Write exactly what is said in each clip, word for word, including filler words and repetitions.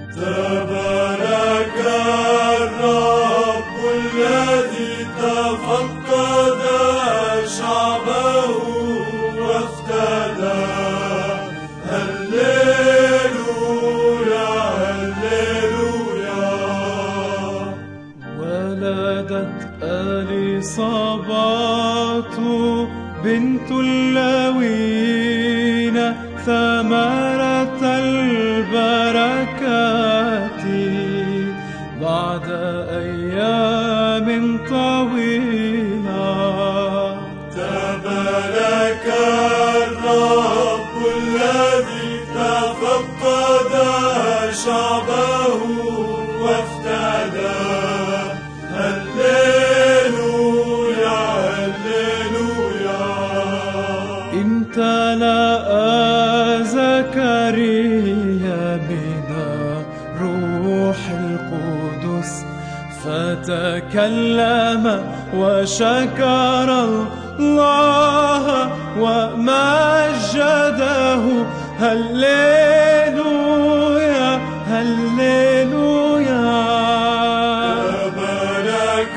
تبارك الرب الذي تفقد شعبه وافتدى. هللويا هللويا. ولدت إليصابات بنت اللاوين ثمرة البركات بعد أيام طويلة. تبارك الرب الذي تفقد شعبه وافتدى. هللويا هللويا. امتلأ زكريا من روح القدس فتكلم وشكر الله ومجده. هللويا هللويا. تبارك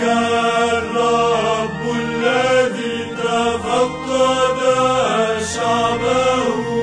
الرب الذي تفقد شعبه